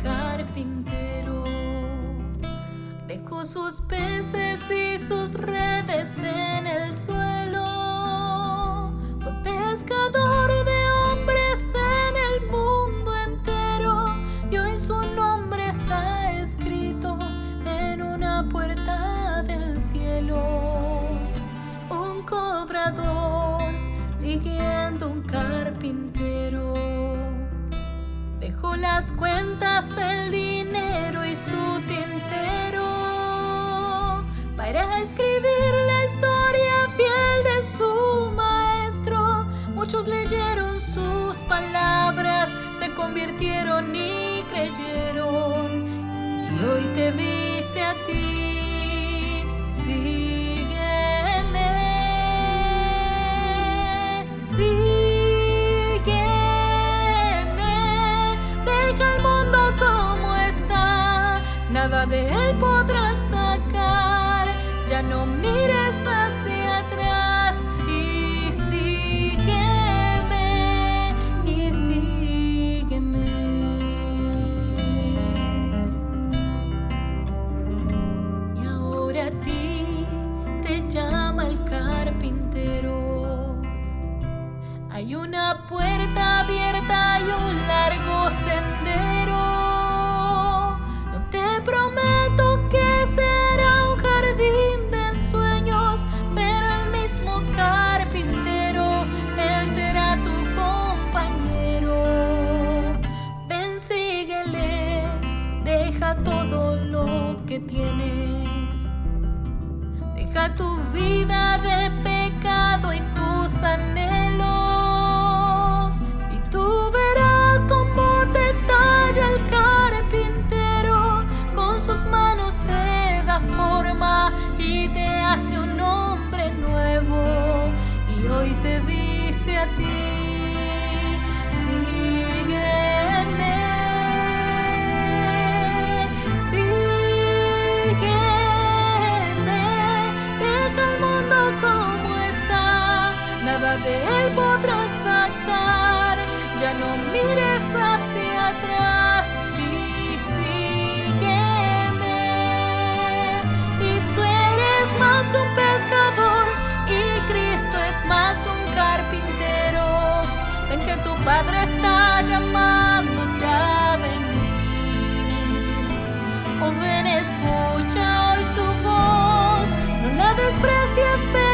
carpintero. Dejó sus peces y sus redes en el suelo. Fue pescador de hombres en el mundo entero, y hoy su nombre está escrito en una puerta del cielo. Un cobrador siguiendo un carpintero. Dejó las cuentas, el dinero y su tintero para escribir la historia fiel de su maestro. Muchos leyeron sus palabras, se convirtieron y creyeron. Y hoy te dice a ti: sígueme, sígueme. Deja el mundo como está, nada de él podrás sacar. Ya no mires hacia atrás y sígueme, y sígueme. Y ahora a ti te llama el carpintero. Hay una puerta abierta y un largo sendero. No te prometo que será un jardín de ensueños, pero el mismo carpintero, él será tu compañero. Ven, síguele, deja todo lo que tienes. Deja tu vida de pecado y tus anhelos, y tú verás cómo te talla el carpintero. Con sus manos te da forma y te hace un hombre nuevo. Y hoy te dice a ti: sígueme, sígueme. Deja el mundo como está, nada de él podrás sacar. Ya no mires hacia atrás y sígueme. Y tú eres más que un pescador, y Cristo es más que un carpintero. Ven que tu Padre está llamándote a venir. Oh, ven, escucha hoy su voz, no la desprecies, pero